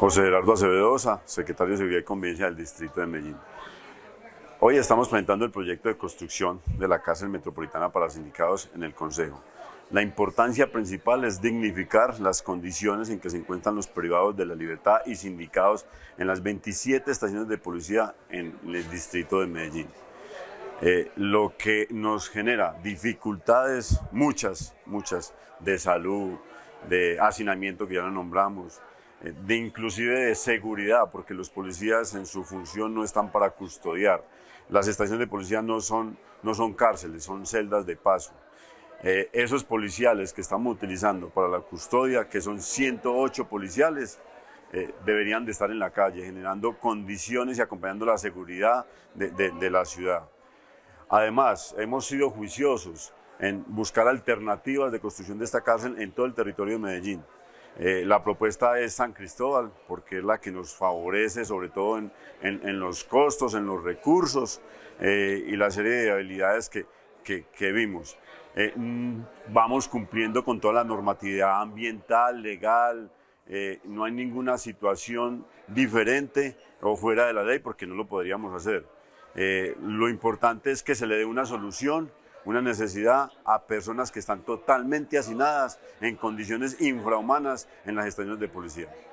José Gerardo Acevedosa, secretario de Seguridad y Convivencia del Distrito de Medellín. Hoy estamos presentando el proyecto de construcción de la cárcel metropolitana para sindicados en el Consejo. La importancia principal es dignificar las condiciones en que se encuentran los privados de la libertad y sindicados en las 27 estaciones de policía en el Distrito de Medellín. Lo que nos genera dificultades, muchas, de salud, de hacinamiento que ya lo nombramos, de inclusive de seguridad, porque los policías en su función no están para custodiar. Las estaciones de policía no son cárceles, son celdas de paso. Esos policiales que estamos utilizando para la custodia, que son 108 policiales, deberían de estar en la calle, generando condiciones y acompañando la seguridad de la ciudad. Además, hemos sido juiciosos en buscar alternativas de construcción de esta cárcel en todo el territorio de Medellín. La propuesta es San Cristóbal, porque es la que nos favorece, sobre todo en los costos, en los recursos y la serie de habilidades que vimos. Vamos cumpliendo con toda la normatividad ambiental, legal, no hay ninguna situación diferente o fuera de la ley porque no lo podríamos hacer. Lo importante es que se le dé una solución, una necesidad a personas que están totalmente hacinadas en condiciones infrahumanas en las estaciones de policía.